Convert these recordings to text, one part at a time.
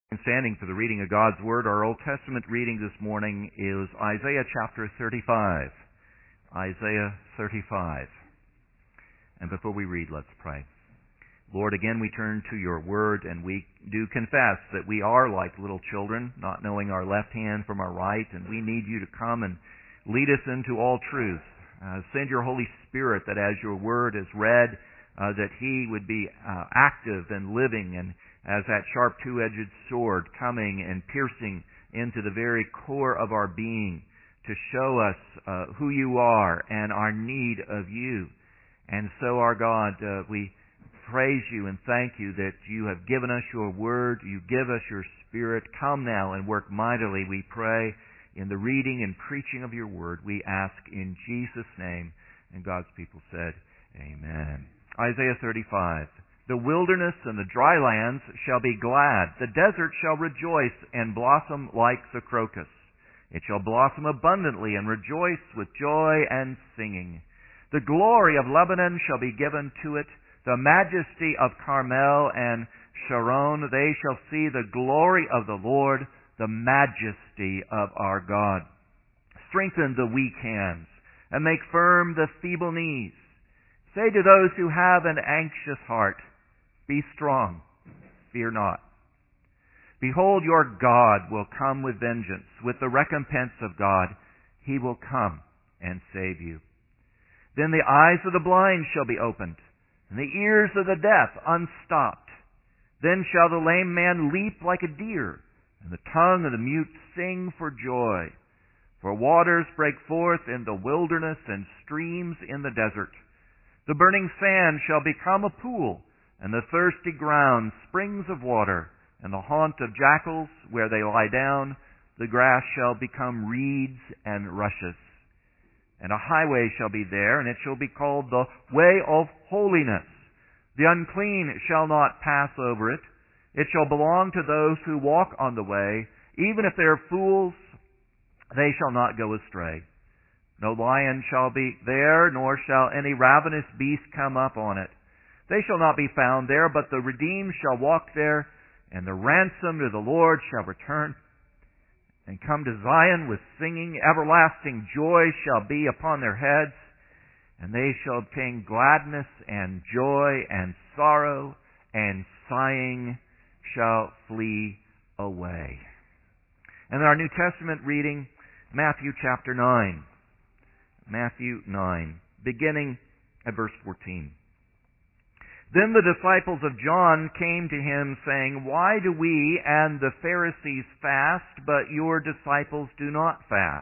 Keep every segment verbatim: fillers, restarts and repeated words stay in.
Standing for the reading of God's Word, our Old Testament reading this morning is Isaiah chapter thirty-five. Isaiah thirty-five. And before we read, let's pray. Lord, again we turn to your Word, and we do confess that we are like little children, not knowing our left hand from our right, and we need you to come and lead us into all truth. Uh, send your Holy Spirit that as your Word is read, uh, that He would be uh, active and living and as that sharp two-edged sword coming and piercing into the very core of our being to show us uh, who you are and our need of you. And so, our God, uh, we praise you and thank you that you have given us your word, you give us your Spirit. Come now and work mightily, we pray, in the reading and preaching of your word. We ask in Jesus' name. And God's people said, Amen. Isaiah thirty-five. The wilderness and the dry lands shall be glad. The desert shall rejoice and blossom like the crocus. It shall blossom abundantly and rejoice with joy and singing. The glory of Lebanon shall be given to it. The majesty of Carmel and Sharon, they shall see the glory of the Lord, the majesty of our God. Strengthen the weak hands and make firm the feeble knees. Say to those who have an anxious heart, be strong, fear not. Behold, your God will come with vengeance. With the recompense of God, He will come and save you. Then the eyes of the blind shall be opened, and the ears of the deaf unstopped. Then shall the lame man leap like a deer, and the tongue of the mute sing for joy. For waters break forth in the wilderness and streams in the desert. The burning sand shall become a pool, and the thirsty ground springs of water, and the haunt of jackals where they lie down, the grass shall become reeds and rushes. And a highway shall be there, and it shall be called the way of holiness. The unclean shall not pass over it. It shall belong to those who walk on the way. Even if they are fools, they shall not go astray. No lion shall be there, nor shall any ravenous beast come up on it. They shall not be found there, but the redeemed shall walk there, and the ransomed of the Lord shall return and come to Zion with singing. Everlasting joy shall be upon their heads, and they shall obtain gladness and joy, and sorrow and sighing shall flee away. And our New Testament reading, Matthew chapter nine. Matthew nine, beginning at verse fourteen. Then the disciples of John came to him, saying, Why do we and the Pharisees fast, but your disciples do not fast?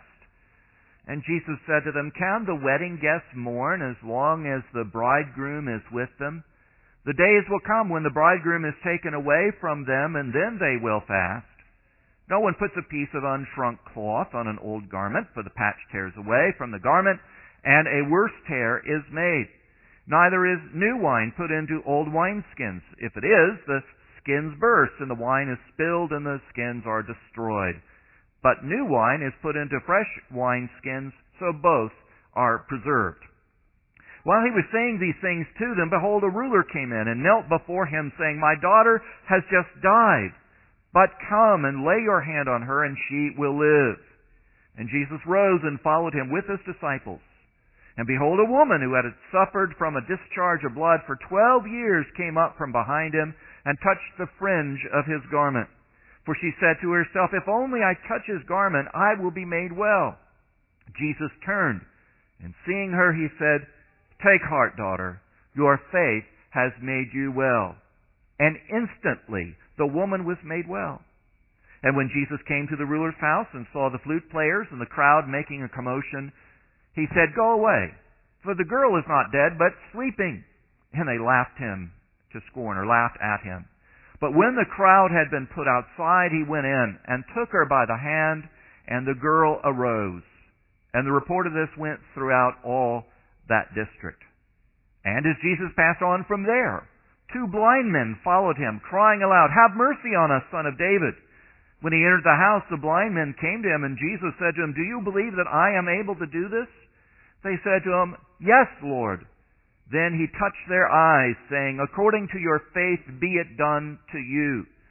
And Jesus said to them, Can the wedding guests mourn as long as the bridegroom is with them? The days will come when the bridegroom is taken away from them, and then they will fast. No one puts a piece of unshrunk cloth on an old garment, for the patch tears away from the garment, and a worse tear is made. Neither is new wine put into old wineskins. If it is, the skins burst, and the wine is spilled, and the skins are destroyed. But new wine is put into fresh wineskins, so both are preserved. While he was saying these things to them, behold, a ruler came in and knelt before him, saying, My daughter has just died, but come and lay your hand on her, and she will live. And Jesus rose and followed him with his disciples. And behold, a woman who had suffered from a discharge of blood for twelve years came up from behind him and touched the fringe of his garment. For she said to herself, If only I touch his garment, I will be made well. Jesus turned, and seeing her, he said, Take heart, daughter, your faith has made you well. And instantly the woman was made well. And when Jesus came to the ruler's house and saw the flute players and the crowd making a commotion, he said, Go away, for the girl is not dead, but sleeping. And they laughed him to scorn, or laughed at him. But when the crowd had been put outside, he went in and took her by the hand, and the girl arose. And the report of this went throughout all that district. And as Jesus passed on from there, two blind men followed him, crying aloud, Have mercy on us, Son of David. When he entered the house, the blind men came to him, and Jesus said to them, Do you believe that I am able to do this? They said to him, Yes, Lord. Then he touched their eyes, saying, According to your faith be it done to you.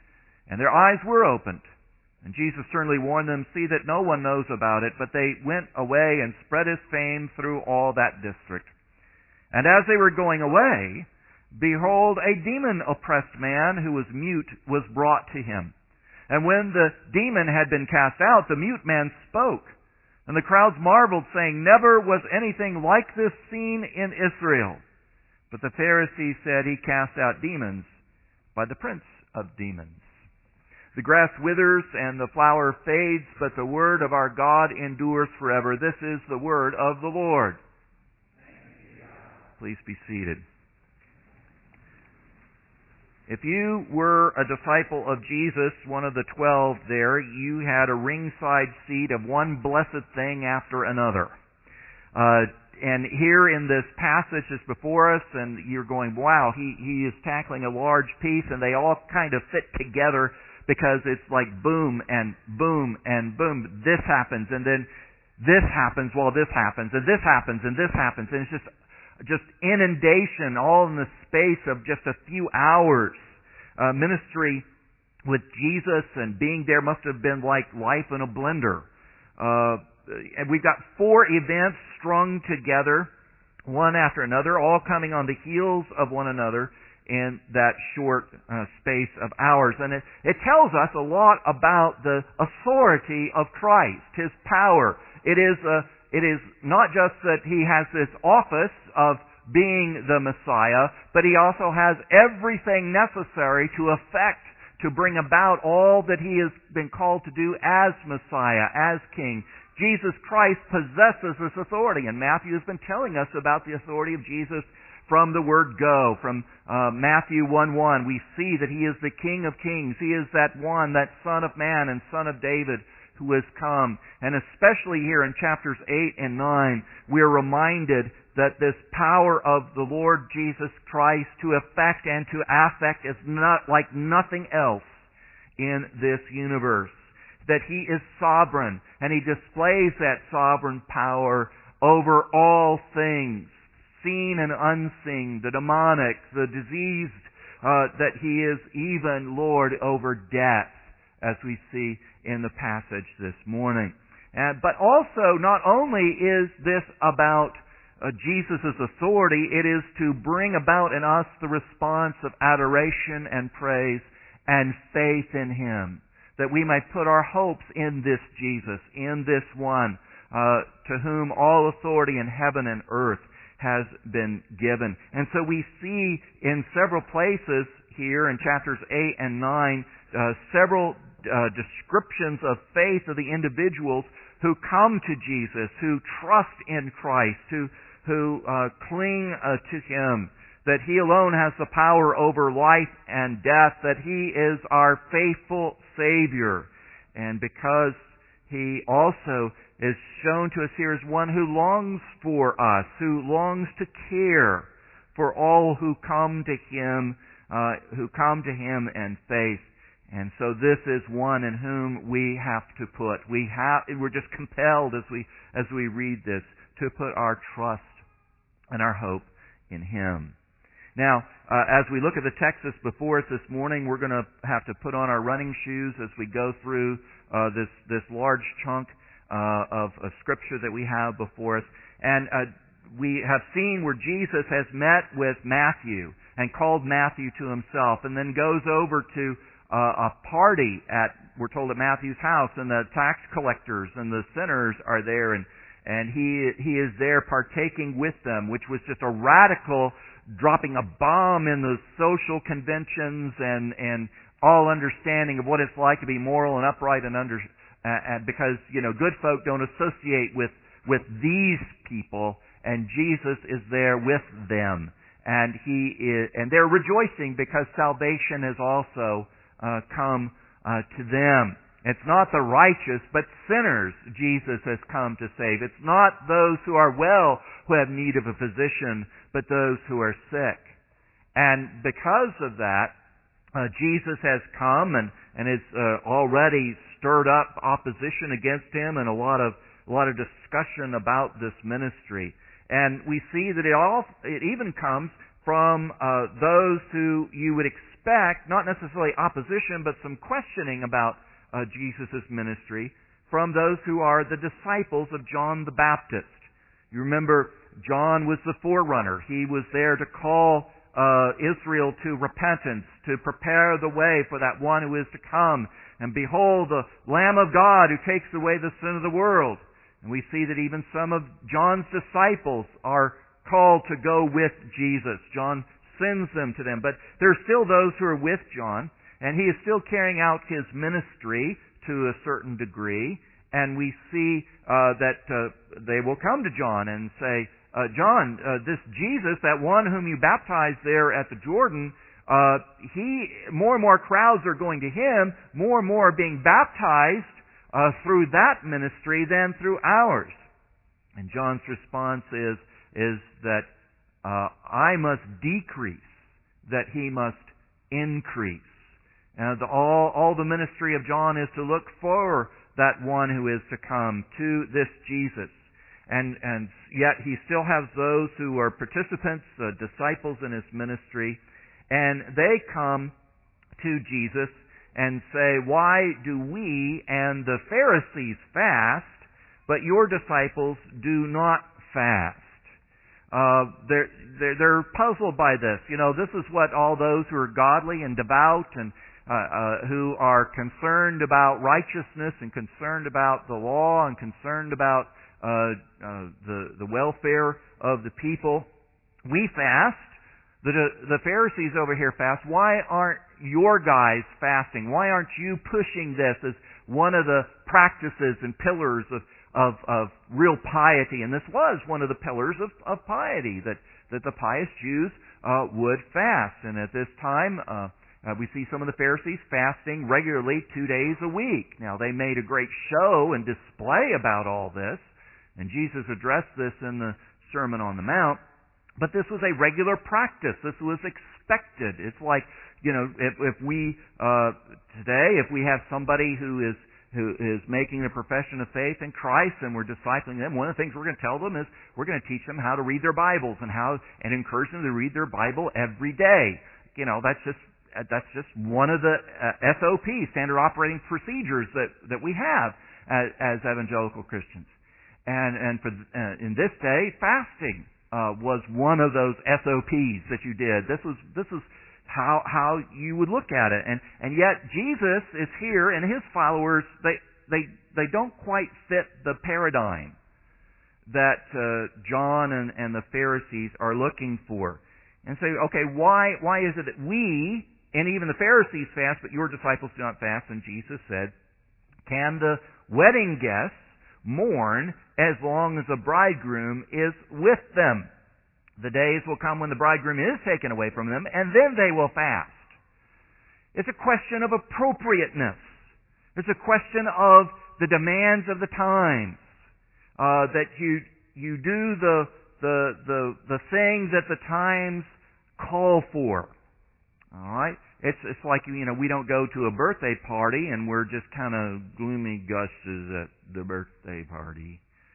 And their eyes were opened. And Jesus sternly warned them, "See that no one knows about it." But they went away and spread his fame through all that district. And as they were going away, behold, a demon-oppressed man who was mute was brought to him. And when the demon had been cast out, the mute man spoke. And the crowds marveled, saying, "Never was anything like this seen in Israel." But the Pharisees said, "He cast out demons by the prince of demons." The grass withers and the flower fades, but the word of our God endures forever. This is the word of the Lord. Please be seated. If you were a disciple of Jesus, one of the twelve there, you had a ringside seat of one blessed thing after another. Uh, and here in this passage that's before us, and you're going, wow, he, he is tackling a large piece, and they all kind of fit together because it's like boom and boom and boom. This happens, and then this happens while this happens, and this happens, and this happens. And it's just just inundation all in the space of just a few hours. Uh, ministry with Jesus and being there must have been like life in a blender. Uh, and we've got four events strung together, one after another, all coming on the heels of one another in that short uh, space of hours. And it, it tells us a lot about the authority of Christ, His power. It is a It is not just that He has this office of being the Messiah, but He also has everything necessary to effect, to bring about all that He has been called to do as Messiah, as King. Jesus Christ possesses this authority, and Matthew has been telling us about the authority of Jesus from the word go. From uh, Matthew one one, we see that He is the King of kings. He is that one, that Son of Man and Son of David, who has come. And especially here in chapters eight and nine, we are reminded that this power of the Lord Jesus Christ to effect and to affect is not like nothing else in this universe. That He is sovereign, and He displays that sovereign power over all things, seen and unseen, the demonic, the diseased, uh, that He is even Lord over death, as we see in the passage this morning. Uh, but also, not only is this about uh, Jesus' authority, it is to bring about in us the response of adoration and praise and faith in Him, that we might put our hopes in this Jesus, in this one, uh, to whom all authority in heaven and earth has been given. And so we see in several places here in chapters eight and nine, uh, several Uh, descriptions of faith of the individuals who come to Jesus, who trust in Christ, who who uh, cling uh, to Him, that He alone has the power over life and death, that He is our faithful Savior, and because He also is shown to us here as one who longs for us, who longs to care for all who come to Him, uh, who come to Him in faith. And so this is one in whom we have to put. We have, we're just compelled as we, as we read this to put our trust and our hope in Him. Now, uh, as we look at the text that's before us this morning, we're going to have to put on our running shoes as we go through uh, this, this large chunk uh, of, of Scripture that we have before us. And uh, we have seen where Jesus has met with Matthew and called Matthew to Himself, and then goes over to Uh, a party at, we're told, at Matthew's house, and the tax collectors and the sinners are there, and and he he is there partaking with them, which was just a radical dropping a bomb in the social conventions and and all understanding of what it's like to be moral and upright and under uh, and because you know good folk don't associate with with these people, and Jesus is there with them, and he is and they're rejoicing because salvation has also Uh, come uh, to them. It's not the righteous, but sinners Jesus has come to save. It's not those who are well who have need of a physician, but those who are sick. And because of that, uh, Jesus has come and, and has uh, already stirred up opposition against Him and a lot of a lot of discussion about this ministry. And we see that it all it even comes from uh, those who you would expect expect, not necessarily opposition, but some questioning about uh, Jesus' ministry from those who are the disciples of John the Baptist. You remember, John was the forerunner. He was there to call uh, Israel to repentance, to prepare the way for that one who is to come. And behold, the Lamb of God who takes away the sin of the world. And we see that even some of John's disciples are called to go with Jesus. John sends them to them. But there are still those who are with John, and he is still carrying out his ministry to a certain degree. And we see uh, that uh, they will come to John and say, uh, John, uh, this Jesus, that one whom you baptized there at the Jordan, uh, he more and more crowds are going to him, more and more are being baptized uh, through that ministry than through ours. And John's response is, is that uh, I must decrease, that he must increase. And the, all, all the ministry of John is to look for that one who is to come, to this Jesus. And, and yet he still has those who are participants, uh, disciples in his ministry, and they come to Jesus and say, why do we and the Pharisees fast, but your disciples do not fast? Uh, they're, they're, they're puzzled by this. You know, this is what all those who are godly and devout and Uh, uh, who are concerned about righteousness and concerned about the law and concerned about uh, uh, the the welfare of the people. We fast. The the Pharisees over here fast. Why aren't your guys fasting? Why aren't you pushing this as one of the practices and pillars of of, of real piety? And this was one of the pillars of, of piety, that that the pious Jews uh, would fast. And at this time, Uh, Uh, we see some of the Pharisees fasting regularly two days a week. Now, they made a great show and display about all this, and Jesus addressed this in the Sermon on the Mount, but this was a regular practice. This was expected. It's like, you know, if, if we, uh, today, if we have somebody who is who is making a profession of faith in Christ and we're discipling them, one of the things we're going to tell them is we're going to teach them how to read their Bibles and how and encourage them to read their Bible every day. You know, that's just That's just one of the uh, S O Ps, standard operating procedures that, that we have as, as evangelical Christians. And and for uh, in this day, fasting uh, was one of those S O Ps that you did. This was this is how how you would look at it. And and yet Jesus is here, and his followers they they they don't quite fit the paradigm that uh, John and, and the Pharisees are looking for. And say, okay, why why is it that we and even the Pharisees fast, but your disciples do not fast? And Jesus said, can the wedding guests mourn as long as the bridegroom is with them? The days will come when the bridegroom is taken away from them, and then they will fast. It's a question of appropriateness. It's a question of the demands of the times. Uh, that you you do the the the the thing that the times call for. All right? It's it's like, you know, we don't go to a birthday party and we're just kind of gloomy gushes at the birthday party.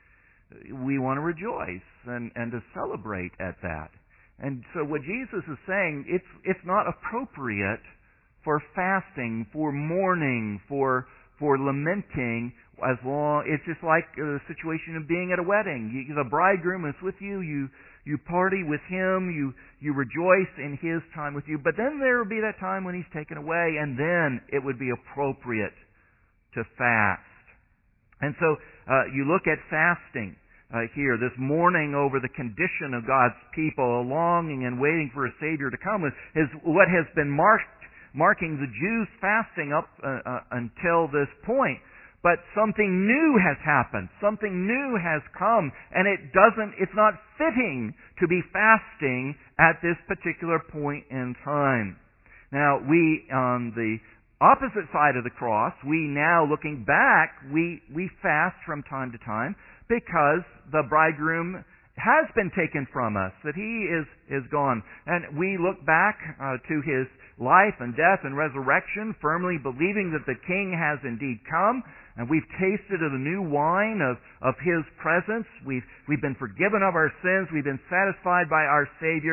We want to rejoice and, and to celebrate at that. And so what Jesus is saying, it's it's not appropriate for fasting, for mourning, for for lamenting, as long it's just like the situation of being at a wedding. You, the bridegroom is with you, you You party with him, you, you rejoice in his time with you, but then there will be that time when he's taken away, and then it would be appropriate to fast. And so uh, you look at fasting uh, here, this mourning over the condition of God's people, a longing and waiting for a Savior to come, is, is what has been marked, marking the Jews' fasting up uh, uh, until this point. But something new has happened. Something new has come. And it doesn't, it's not fitting to be fasting at this particular point in time. Now, we, on the opposite side of the cross, we now, looking back, we, we fast from time to time because the bridegroom has been taken from us, that he is, is gone. And we look back uh, to his life and death and resurrection, firmly believing that the King has indeed come. And we've tasted of the new wine of, of his presence. We've, we've been forgiven of our sins. We've been satisfied by our Savior.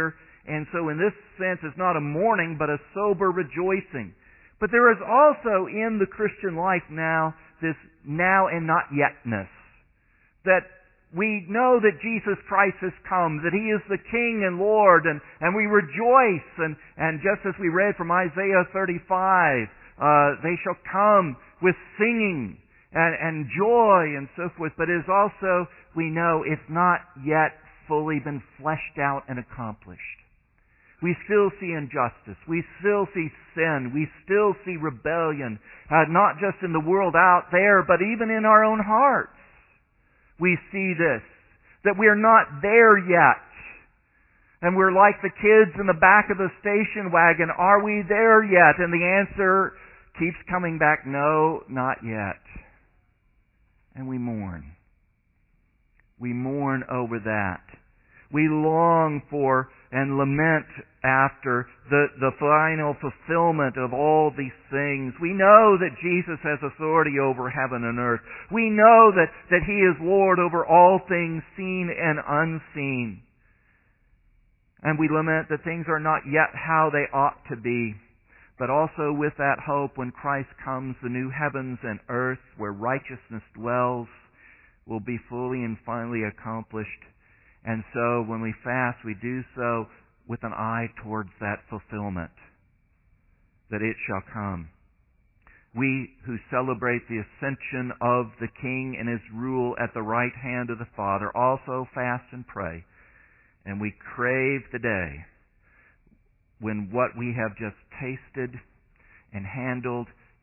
and so in this sense it's not a mourning but a sober rejoicing. But there is also in the Christian life now this now and not yetness. That we know that Jesus Christ has come, that He is the King and Lord, and, and we rejoice. And, and just as we read from Isaiah thirty-five, uh, they shall come with singing and, and joy and so forth. But it is also, we know, it's not yet fully been fleshed out and accomplished. We still see injustice. We still see sin. We still see rebellion, uh, not just in the world out there, but even in our own hearts. We see this, that we are not there yet. And we're like the kids in the back of the station wagon. Are we there yet? And the answer keeps coming back, no, not yet. And we mourn. We mourn over that. We long for and lament after the, the final fulfillment of all these things. We know that Jesus has authority over heaven and earth. We know that, that He is Lord over all things seen and unseen. And we lament that things are not yet how they ought to be. But also with that hope, when Christ comes, the new heavens and earth where righteousness dwells will be fully and finally accomplished. And so when we fast, we do so with an eye towards that fulfillment, that it shall come. We who celebrate the ascension of the King and His rule at the right hand of the Father also fast and pray. And we crave the day when what we have just tasted and handled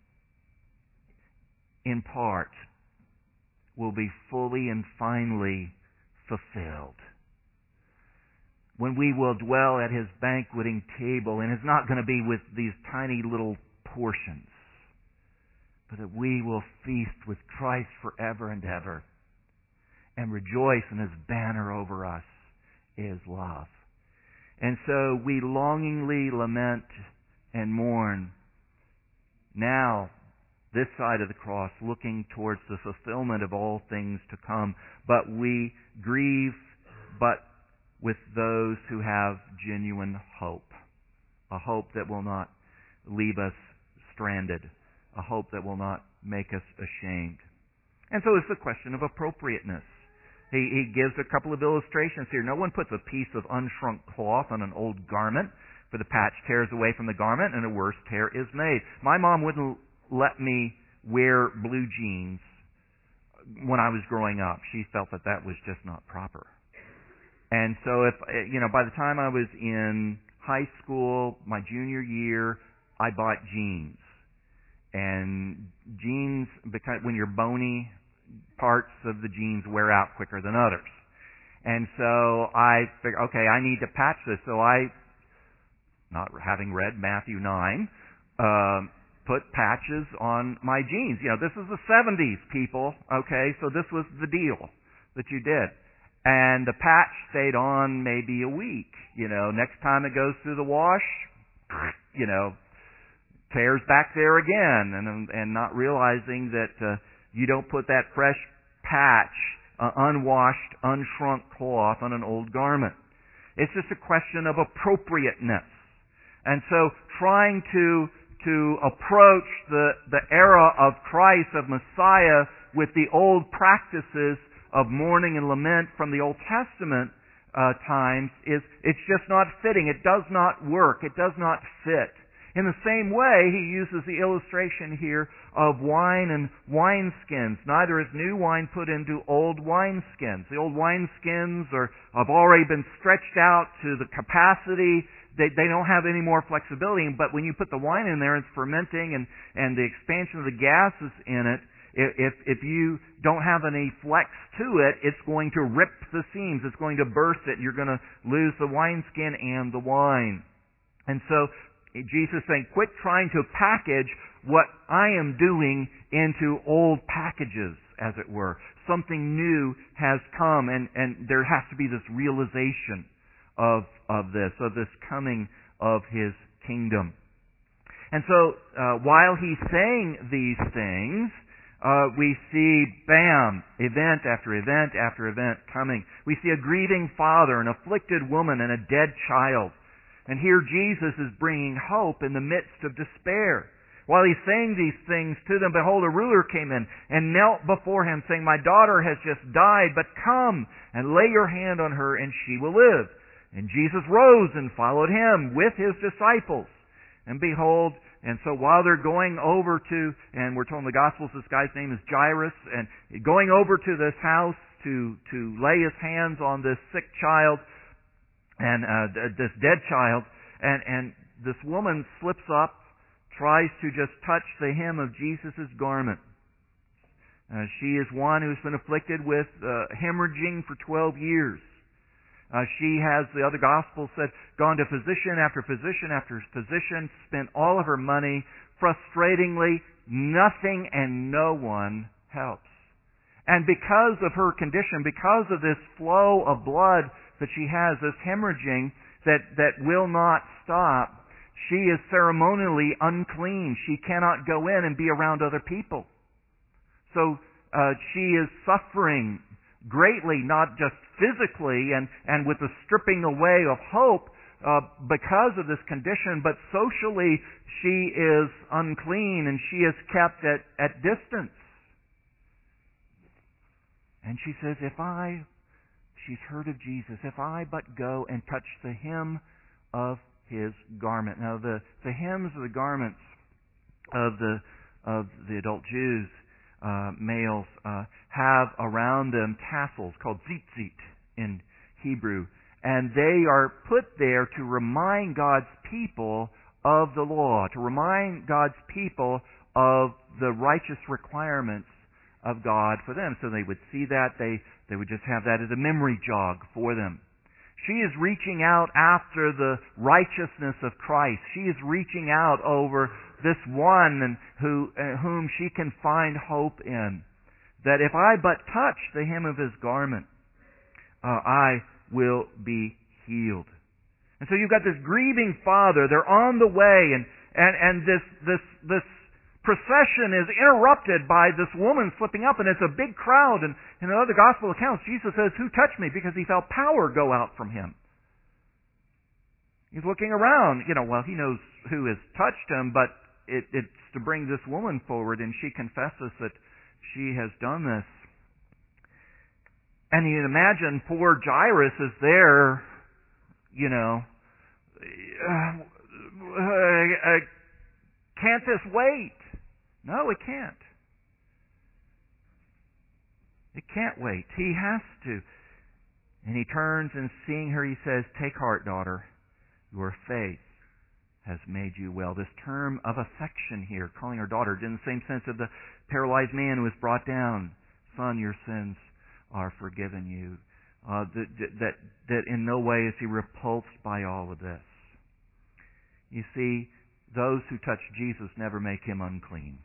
in part will be fully and finally fulfilled. When we will dwell at His banqueting table, and it's not going to be with these tiny little portions, but that we will feast with Christ forever and ever and rejoice in His banner over us is love. And so we longingly lament and mourn now this side of the cross, looking towards the fulfillment of all things to come. But we grieve, but with those who have genuine hope. A hope that will not leave us stranded. A hope that will not make us ashamed. And so it's the question of appropriateness. He, he gives a couple of illustrations here. No one puts a piece of unshrunk cloth on an old garment, for the patch tears away from the garment and a worse tear is made. My mom wouldn't let me wear blue jeans when I was growing up. She felt that that was just not proper. And so if, you know, by the time I was in high school, my junior year, I bought jeans. And jeans, because when you're bony, parts of the jeans wear out quicker than others. And so I figured, okay, I need to patch this. So I, not having read Matthew nine, um, put patches on my jeans. You know, this is the seventies, people, okay? So this was the deal that you did. And the patch stayed on maybe a week. You know, next time it goes through the wash, you know, tears back there again. And and not realizing that uh, you don't put that fresh patch, uh, unwashed, unshrunk cloth on an old garment. It's just a question of appropriateness. And so trying to to approach the, the era of Christ, of Messiah, with the old practices of mourning and lament from the Old Testament uh, times is, it's just not fitting. It does not work. It does not fit. In the same way, he uses the illustration here of wine and wineskins. Neither is new wine put into old wineskins. The old wineskins are, have already been stretched out to the capacity. They, they don't have any more flexibility. But when you put the wine in there, it's fermenting, and, and the expansion of the gases in it, If, if you don't have any flex to it, it's going to rip the seams. It's going to burst it. You're going to lose the wineskin and the wine. And so Jesus is saying, quit trying to package what I am doing into old packages, as it were. Something new has come, and, and there has to be this realization of, of this, of this coming of His kingdom. And so uh, while He's saying these things, Uh, we see, bam, event after event after event coming. We see a grieving father, an afflicted woman, and a dead child. And here Jesus is bringing hope in the midst of despair. While he's saying these things to them, behold, a ruler came in and knelt before him, saying, My daughter has just died, but come and lay your hand on her, and she will live. And Jesus rose and followed him with his disciples. And behold, and so while they're going over to, and we're told in the Gospels this guy's name is Jairus, and going over to this house to, to lay his hands on this sick child, and uh, this dead child, and, and this woman slips up, tries to just touch the hem of Jesus' garment. Uh, she is one who's been afflicted with uh, hemorrhaging for twelve years. Uh, she has, the other Gospel said, gone to physician after physician after physician, spent all of her money. Frustratingly, nothing and no one helps. And because of her condition, because of this flow of blood that she has, this hemorrhaging that, that will not stop, she is ceremonially unclean. She cannot go in and be around other people. So uh, she is suffering greatly, not just physically and, and with the stripping away of hope uh, because of this condition, but socially she is unclean and she is kept at, at distance. And she says, if I, she's heard of Jesus, if I but go and touch the hem of his garment. Now the, the hems of the garments of the of the adult Jews, uh, males, uh, have around them tassels called tzitzit in Hebrew. And they are put there to remind God's people of the law, to remind God's people of the righteous requirements of God for them. So they would see that, they, they would just have that as a memory jog for them. She is reaching out after the righteousness of Christ. She is reaching out over this one who, uh, whom she can find hope in. That if I but touch the hem of his garment, uh, I will be healed. And so you've got this grieving father. They're on the way, and and and this this this procession is interrupted by this woman slipping up, and it's a big crowd. And in other gospel accounts, Jesus says, "Who touched me?" Because he felt power go out from him. He's looking around. You know, well, he knows who has touched him, but it, it's to bring this woman forward, and she confesses that she has done this. And you can imagine poor Jairus is there, you know, uh, uh, can't this wait? No, it can't. It can't wait. He has to. And he turns and seeing her, he says, "Take heart, daughter. Your faith has made you well." This term of affection here, calling her daughter, in the same sense of the paralyzed man who was brought down. "Son, your sins are forgiven you." Uh, that, that, that in no way is he repulsed by all of this. You see, those who touch Jesus never make him unclean.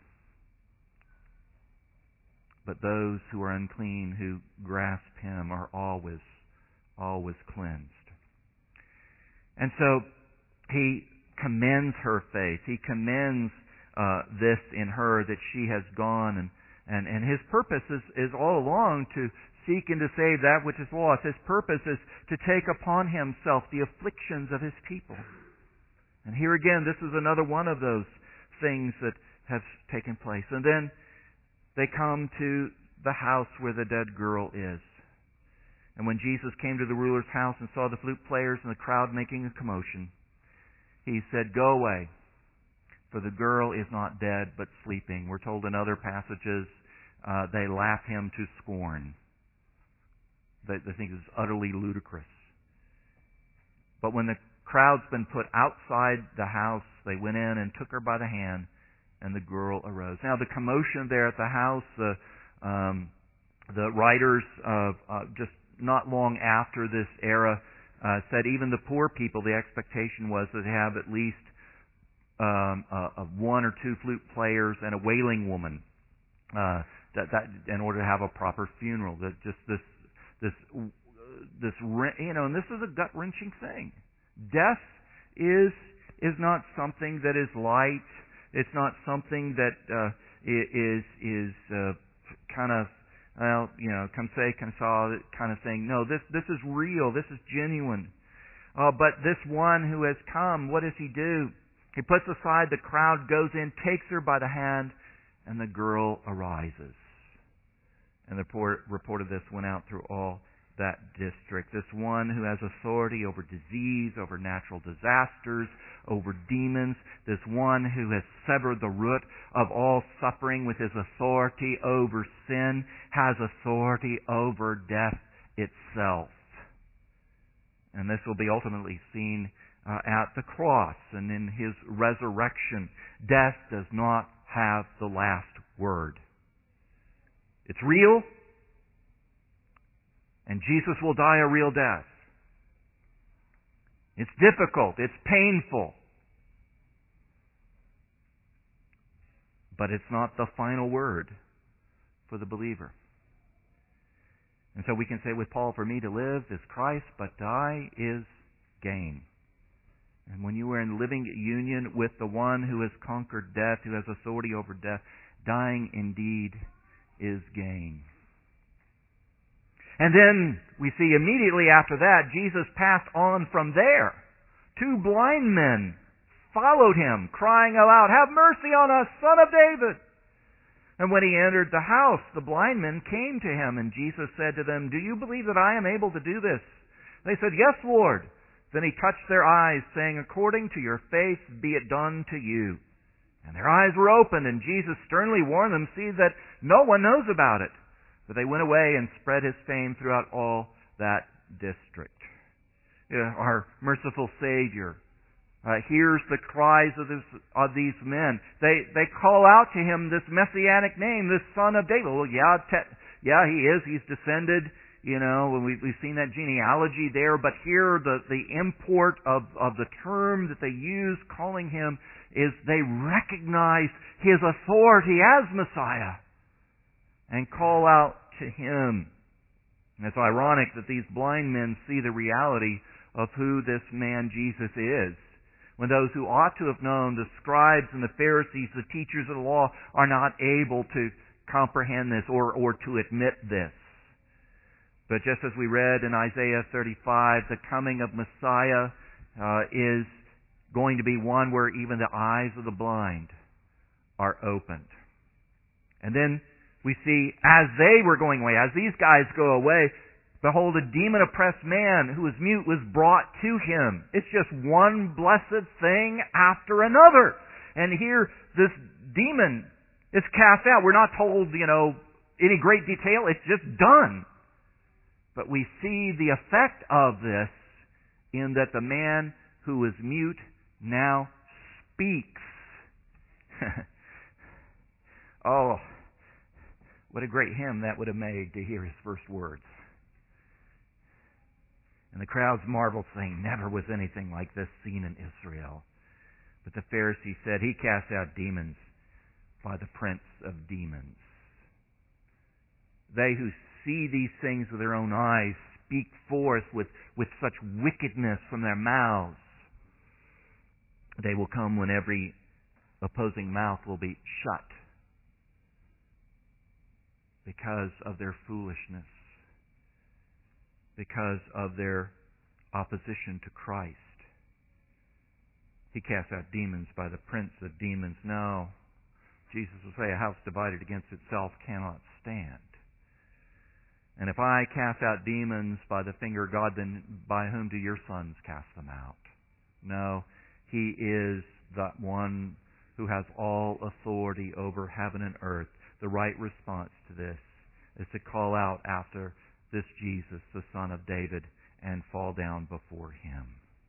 But those who are unclean, who grasp him, are always, always cleansed. And so he commends her faith. He commends uh, this in her, that she has gone. And, and, and his purpose is, is all along to seek and to save that which is lost. His purpose is to take upon himself the afflictions of his people. And here again, this is another one of those things that have taken place. And then they come to the house where the dead girl is. And when Jesus came to the ruler's house and saw the flute players and the crowd making a commotion, he said, "Go away, for the girl is not dead, but sleeping." We're told in other passages, uh, they laugh him to scorn. They, they think it's utterly ludicrous. But when the crowd's been put outside the house, they went in and took her by the hand, and the girl arose. Now, the commotion there at the house, the um, the writers of uh, just not long after this era uh, said even the poor people, the expectation was that they have at least um, uh, one or two flute players and a wailing woman uh, that, that in order to have a proper funeral. That just this this this you know, and this is a gut wrenching thing. Death is is not something that is light. It's not something that uh, is is uh, kind of, well, you know, come say, come saw kind of thing. No, this this is real. This is genuine. Uh, but this one who has come, what does he do? He puts aside the crowd, goes in, takes her by the hand, and the girl arises. And the report, report of this went out through all that district. This one who has authority over disease, over natural disasters, over demons. This one who has severed the root of all suffering with his authority over sin, has authority over death itself. And this will be ultimately seen uh, at the cross and in his resurrection. Death does not have the last word. It's real, and Jesus will die a real death. It's difficult, it's painful, but it's not the final word for the believer. And so we can say with Paul, for me to live is Christ, but die is gain. And when you are in living union with the one who has conquered death, who has authority over death, dying indeed is gain. And then we see immediately after that, Jesus passed on from there. Two blind men followed him, crying aloud, "Have mercy on us, Son of David!" And when he entered the house, the blind men came to him, and Jesus said to them, "Do you believe that I am able to do this?" They said, "Yes, Lord." Then he touched their eyes, saying, "According to your faith be it done to you." And their eyes were opened, and Jesus sternly warned them, "See that no one knows about it." But they went away and spread his fame throughout all that district. Yeah, our merciful Savior uh, hears the cries of, this, of these men. They they call out to him this messianic name, this Son of David. Well, yeah, te- yeah, he is. He's descended. You know, we, we've seen that genealogy there. But here, the the import of of the term that they use, calling him, is they recognize his authority as Messiah and call out to him. And it's ironic that these blind men see the reality of who this man Jesus is, when those who ought to have known, the scribes and the Pharisees, the teachers of the law, are not able to comprehend this or, or to admit this. But just as we read in Isaiah thirty-five, the coming of Messiah uh, is going to be one where even the eyes of the blind are opened. And then we see, as they were going away, as these guys go away, behold, a demon-oppressed man who was mute was brought to him. It's just one blessed thing after another. And here, this demon is cast out. We're not told, you know, any great detail. It's just done. But we see the effect of this in that the man who was mute now speaks. Oh, what a great hymn that would have made to hear his first words. And the crowds marveled, saying, "Never was anything like this seen in Israel." But the Pharisees said, "He casts out demons by the prince of demons." They who see these things with their own eyes speak forth with, with such wickedness from their mouths. They will come when every opposing mouth will be shut because of their foolishness, because of their opposition to Christ. He casts out demons by the prince of demons. No, Jesus will say, a house divided against itself cannot stand. And if I cast out demons by the finger of God, then by whom do your sons cast them out? No, he is the one who has all authority over heaven and earth. The right response to this is to call out after this Jesus, the Son of David, and fall down before him.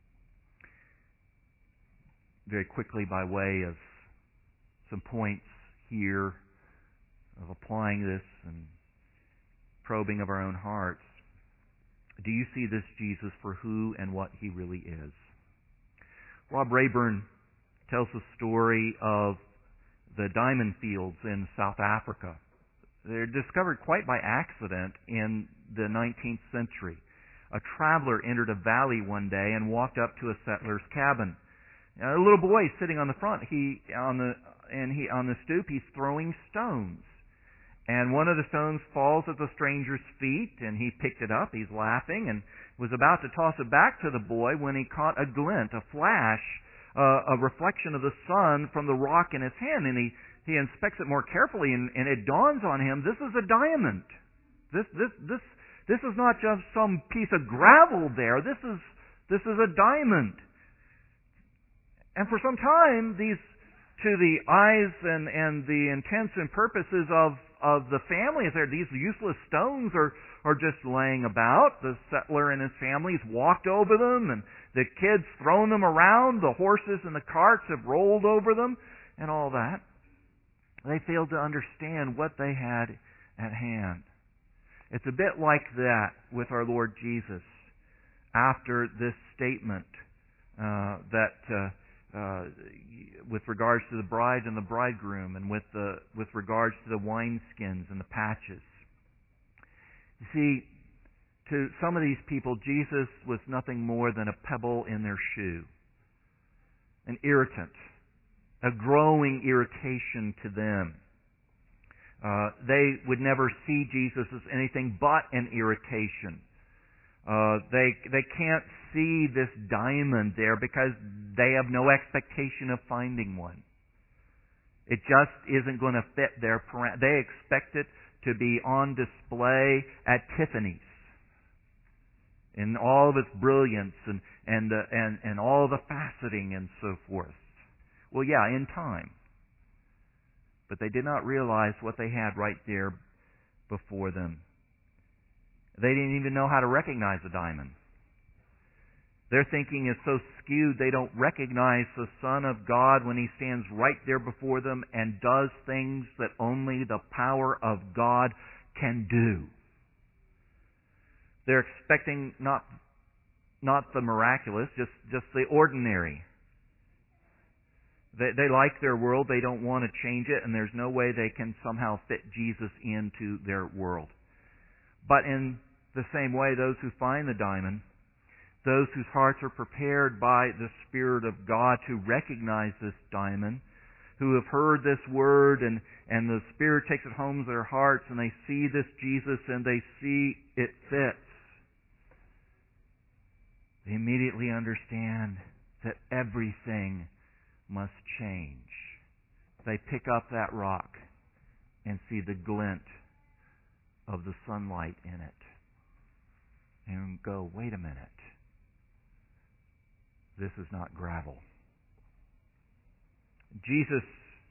Very quickly, by way of some points here of applying this and probing of our own hearts, do you see this Jesus for who and what he really is? Rob Rayburn tells the story of the diamond fields in South Africa. They're discovered quite by accident in the nineteenth century. A traveler entered a valley one day and walked up to a settler's cabin. A little boy sitting on the front, he on the and he on the stoop, he's throwing stones. And one of the stones falls at the stranger's feet, and he picked it up. He's laughing and was about to toss it back to the boy when he caught a glint, a flash, uh, a reflection of the sun from the rock in his hand. And he, he inspects it more carefully, and, and it dawns on him, this is a diamond. This, this, this, this is not just some piece of gravel there. This is, this is a diamond. And for some time, these, to the eyes and, and the intents and purposes of of the family, there these useless stones are, are just laying about. The settler and his family has walked over them, and the kids thrown them around. The horses and the carts have rolled over them, and all that. They failed to understand what they had at hand. It's a bit like that with our Lord Jesus after this statement uh, that uh, Uh, with regards to the bride and the bridegroom, and with the with regards to the wineskins and the patches. You see, to some of these people, Jesus was nothing more than a pebble in their shoe, an irritant, a growing irritation to them. Uh, they would never see Jesus as anything but an irritation. Uh, they they can't see this diamond there because they have no expectation of finding one. It just isn't going to fit their param- They expect it to be on display at Tiffany's in all of its brilliance and and uh, and and all the faceting and so forth. Well, yeah, in time, but they did not realize what they had right there before them. They didn't even know how to recognize a diamond. Their thinking is so skewed they don't recognize the Son of God when He stands right there before them and does things that only the power of God can do. They're expecting not not the miraculous, just, just the ordinary. They, they like their world. They don't want to change it, and there's no way they can somehow fit Jesus into their world. But in the same way, those who find the diamond, those whose hearts are prepared by the Spirit of God to recognize this diamond, who have heard this word and, and the Spirit takes it home to their hearts and they see this Jesus and they see it fits, they immediately understand that everything must change. They pick up that rock and see the glint of the sunlight in it and go, wait a minute. This is not gravel. Jesus,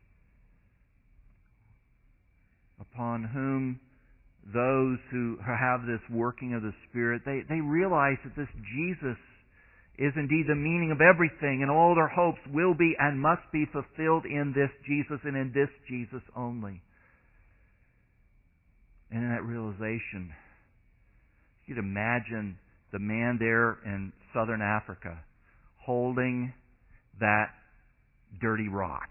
upon whom those who have this working of the Spirit, they, they realize that this Jesus is indeed the meaning of everything, and all their hopes will be and must be fulfilled in this Jesus and in this Jesus only. And in that realization, you'd imagine the man there in southern Africa holding that dirty rock,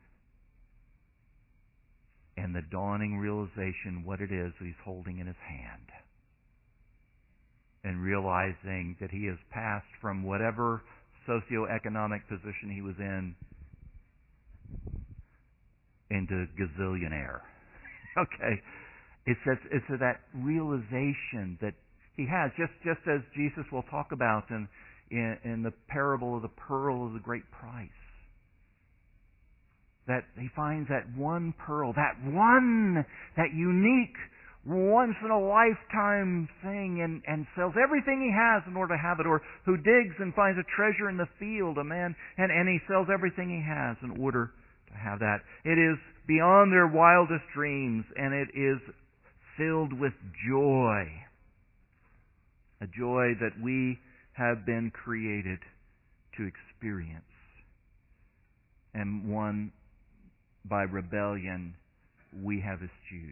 and the dawning realization what it is that he's holding in his hand, and realizing that he has passed from whatever socioeconomic position he was in into gazillionaire. Okay, it's that, it's that realization that he has, just just as Jesus will talk about in In, in the parable of the pearl of the great price. That he finds that one pearl, that one, that unique, once in a lifetime thing, and, and sells everything he has in order to have it, or who digs and finds a treasure in the field, a man, and, and he sells everything he has in order to have that. It is beyond their wildest dreams, and it is filled with joy. A joy that we have been created to experience, and one by rebellion we have eschewed.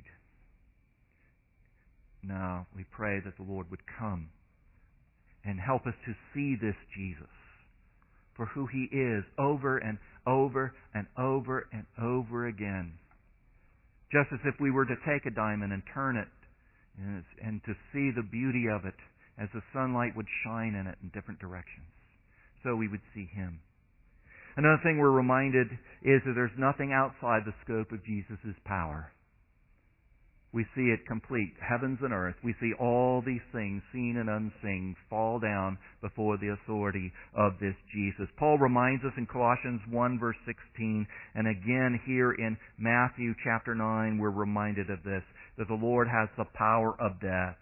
Now we pray that the Lord would come and help us to see this Jesus for who He is over and over and over and over again. Just as if we were to take a diamond and turn it and, and to see the beauty of it as the sunlight would shine in it in different directions, so we would see Him. Another thing we're reminded is that there's nothing outside the scope of Jesus' power. We see it complete, heavens and earth. We see all these things, seen and unseen, fall down before the authority of this Jesus. Paul reminds us in Colossians one, verse sixteen, and again here in Matthew chapter nine, we're reminded of this, that the Lord has the power of death.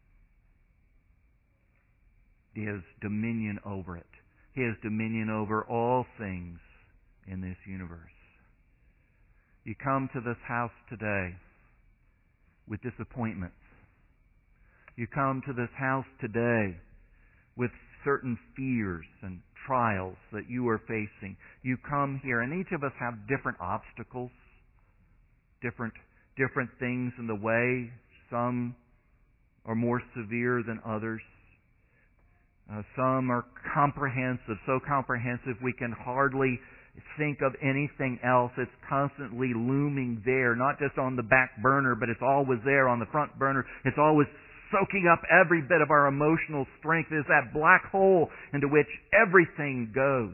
He has dominion over it. He has dominion over all things in this universe. You come to this house today with disappointments. You come to this house today with certain fears and trials that you are facing. You come here, and each of us have different obstacles, different different things in the way. Some are more severe than others. Uh, some are comprehensive, so comprehensive we can hardly think of anything else. It's constantly looming there, not just on the back burner, but it's always there on the front burner. It's always soaking up every bit of our emotional strength. It's that black hole into which everything goes.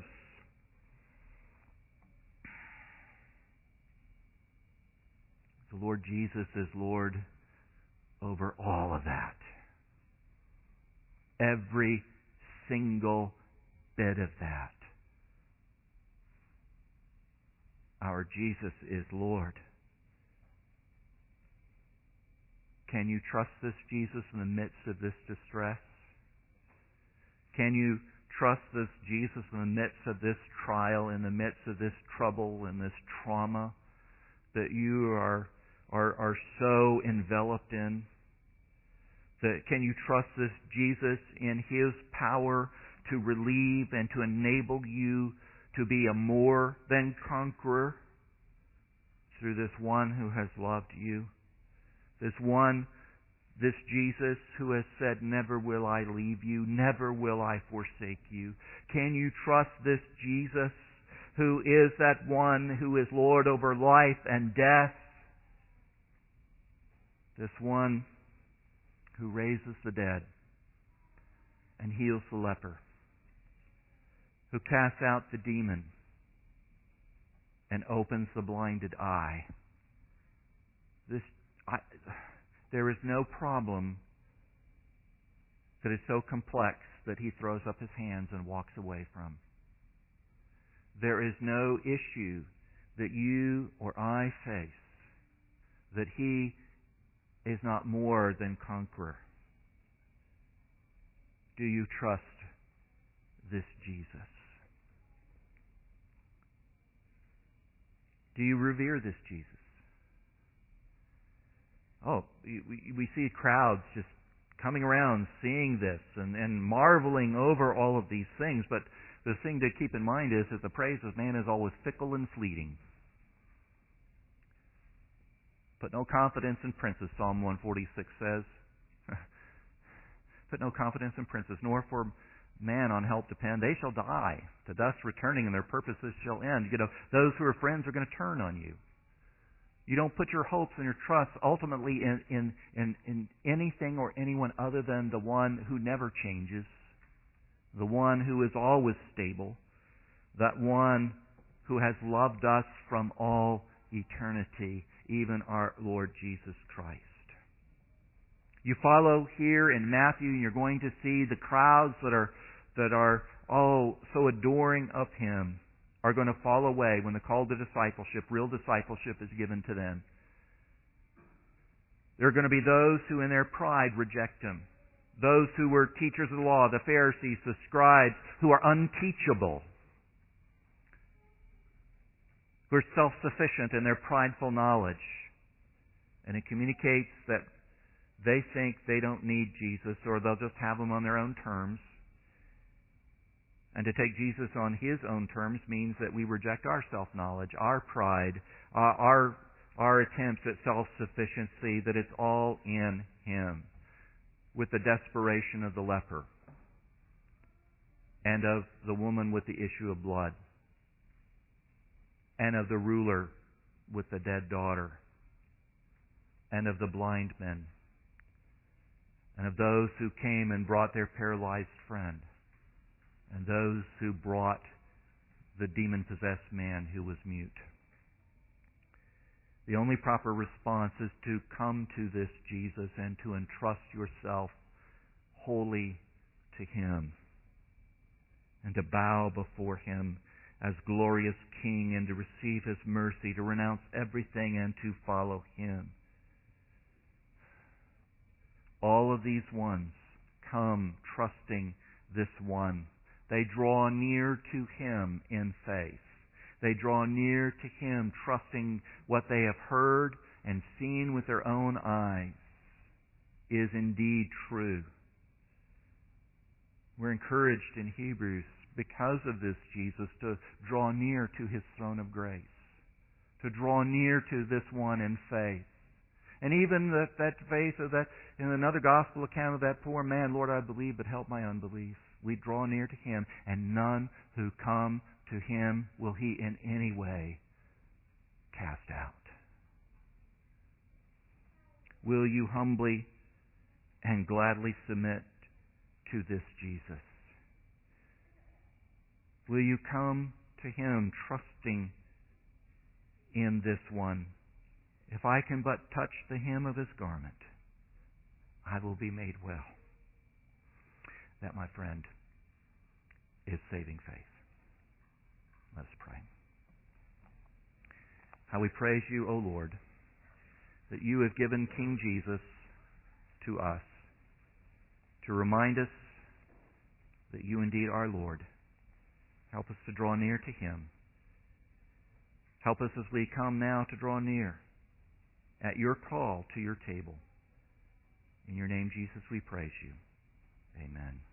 The Lord Jesus is Lord over all of that. Every single bit of that. Our Jesus is Lord. Can you trust this Jesus in the midst of this distress? Can you trust this Jesus in the midst of this trial, in the midst of this trouble and this trauma that you are, are, are so enveloped in? That, can you trust this Jesus in His power to relieve and to enable you to be a more than conqueror through this one who has loved you? This one, this Jesus who has said, never will I leave you, never will I forsake you. Can you trust this Jesus who is that one who is Lord over life and death? This one who raises the dead and heals the leper, who casts out the demon and opens the blinded eye. This, I, there is no problem that is so complex that He throws up His hands and walks away from. There is no issue that you or I face that He is not more than conqueror. Do you trust this Jesus? Do you revere this Jesus? Oh, we, we see crowds just coming around seeing this and, and marveling over all of these things, but the thing to keep in mind is that the praise of man is always fickle and fleeting. Put no confidence in princes, Psalm one forty-six says. Put no confidence in princes, nor for man on help depend. They shall die, to dust returning, and their purposes shall end. You know, those who are friends are going to turn on you. You don't put your hopes and your trust ultimately in, in, in, in anything or anyone other than the one who never changes, the one who is always stable, that one who has loved us from all eternity, even our Lord Jesus Christ. You follow here in Matthew, and you're going to see the crowds that are that are oh so adoring of Him are going to fall away when the call to discipleship, real discipleship, is given to them. There are going to be those who in their pride reject Him. Those who were teachers of the law, the Pharisees, the scribes, who are unteachable, who are self-sufficient in their prideful knowledge. And it communicates that they think they don't need Jesus, or they'll just have Him on their own terms. And to take Jesus on His own terms means that we reject our self-knowledge, our pride, uh, our, our attempts at self-sufficiency, that it's all in Him, with the desperation of the leper and of the woman with the issue of blood and of the ruler with the dead daughter and of the blind men and of those who came and brought their paralyzed friend and those who brought the demon-possessed man who was mute. The only proper response is to come to this Jesus and to entrust yourself wholly to Him, and to bow before Him as glorious King, and to receive His mercy, to renounce everything and to follow Him. All of these ones come trusting this one. They draw near to Him in faith. They draw near to Him trusting what they have heard and seen with their own eyes is indeed true. We're encouraged in Hebrews, because of this Jesus, to draw near to His throne of grace, to draw near to this one in faith. And even that, that faith of that, in another gospel account of that poor man, Lord, I believe, but help my unbelief. We draw near to Him, and none who come to Him will He in any way cast out. Will you humbly and gladly submit to this Jesus? Will you come to Him trusting in this one? If I can but touch the hem of His garment, I will be made well. That, my friend, is saving faith. Let's pray. How we praise You, O Lord, that You have given King Jesus to us to remind us that You indeed are Lord. Help us to draw near to Him. Help us as we come now to draw near at Your call to Your table. In Your name, Jesus, we praise You. Amen.